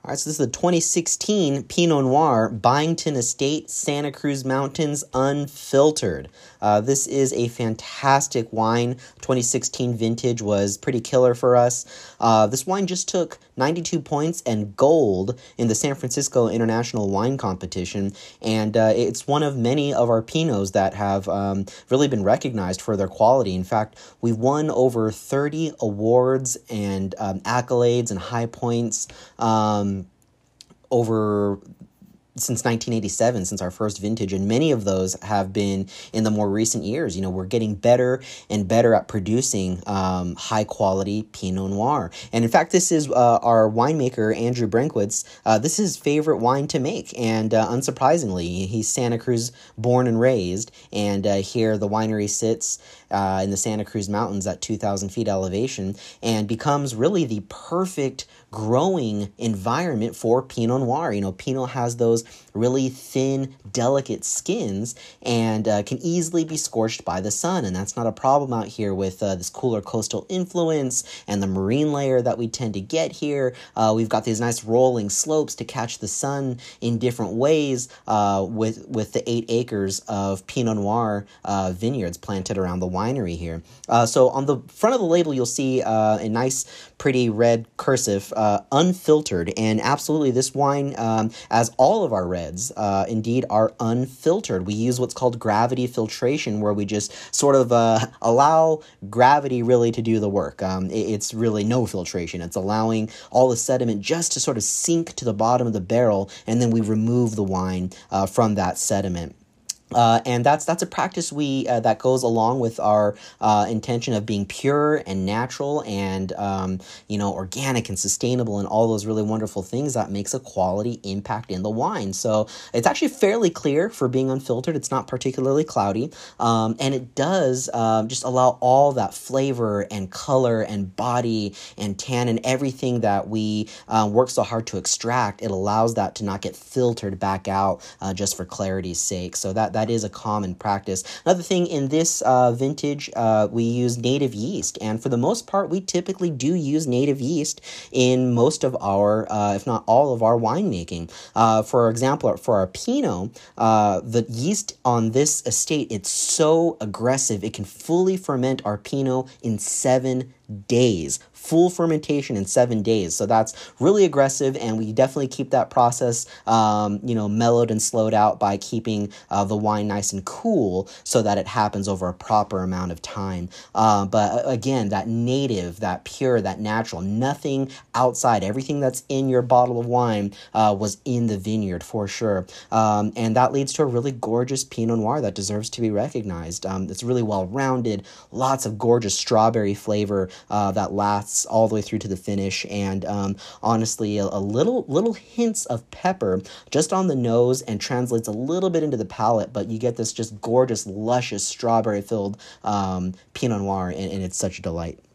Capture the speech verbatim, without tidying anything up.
All right, so this is the twenty sixteen Pinot Noir, Byington Estate, Santa Cruz Mountains, unfiltered. Uh, this is a fantastic wine. twenty sixteen vintage was pretty killer for us. Uh, this wine just took ninety-two points and gold in the San Francisco International Wine Competition, and uh, it's one of many of our Pinots that have um, really been recognized for their quality. In fact, we won over thirty awards and um, accolades and high points um, over since nineteen eighty-seven, since our first vintage, and many of those have been in the more recent years. You know, we're getting better and better at producing um, high-quality Pinot Noir. And in fact, this is uh, our winemaker, Andrew Brenkwitz. Uh, this is his favorite wine to make, and uh, unsurprisingly, he's Santa Cruz born and raised, and uh, here the winery sits uh, in the Santa Cruz Mountains at two thousand feet elevation, and becomes really the perfect growing environment for Pinot Noir. You know, Pinot has those really thin, delicate skins and uh, can easily be scorched by the sun, and that's not a problem out here with uh, this cooler coastal influence and the marine layer that we tend to get here. Uh, we've got these nice rolling slopes to catch the sun in different ways uh, with, with the eight acres of Pinot Noir uh, vineyards planted around the winery here. Uh, so on the front of the label, you'll see uh, a nice, pretty red cursive, uh, unfiltered, and absolutely this wine, um, as all of our reds, uh, indeed are unfiltered. We use what's called gravity filtration, where we just sort of uh, allow gravity really to do the work. Um, it, it's really no filtration. It's allowing all the sediment just to sort of sink to the bottom of the barrel, and then we remove the wine uh, from that sediment. Uh, and that's that's a practice we uh, that goes along with our uh, intention of being pure and natural and um, you know, organic and sustainable and all those really wonderful things that makes a quality impact in the wine. So it's actually fairly clear for being unfiltered. It's not particularly cloudy, um, and it does um, just allow all that flavor and color and body and tan and everything that we uh, work so hard to extract. It allows that to not get filtered back out uh, just for clarity's sake. So that that. That is a common practice. Another thing, in this uh, vintage, uh, we use native yeast, and for the most part, we typically do use native yeast in most of our, uh, if not all of our winemaking. Uh, for example, for our Pinot, uh, the yeast on this estate, it's so aggressive, it can fully ferment our Pinot in seven days. Full fermentation in seven days. So that's really aggressive, and we definitely keep that process, um, you know, mellowed and slowed out by keeping uh, the wine nice and cool so that it happens over a proper amount of time. Uh, but again, that native, that pure, that natural, nothing outside, everything that's in your bottle of wine uh, was in the vineyard for sure. Um, and that leads to a really gorgeous Pinot Noir that deserves to be recognized. Um, it's really well-rounded, lots of gorgeous strawberry flavor uh, that lasts all the way through to the finish, and um, honestly, a, a little little hints of pepper just on the nose and translates a little bit into the palate, but you get this just gorgeous, luscious, strawberry-filled um, Pinot Noir, and, and it's such a delight.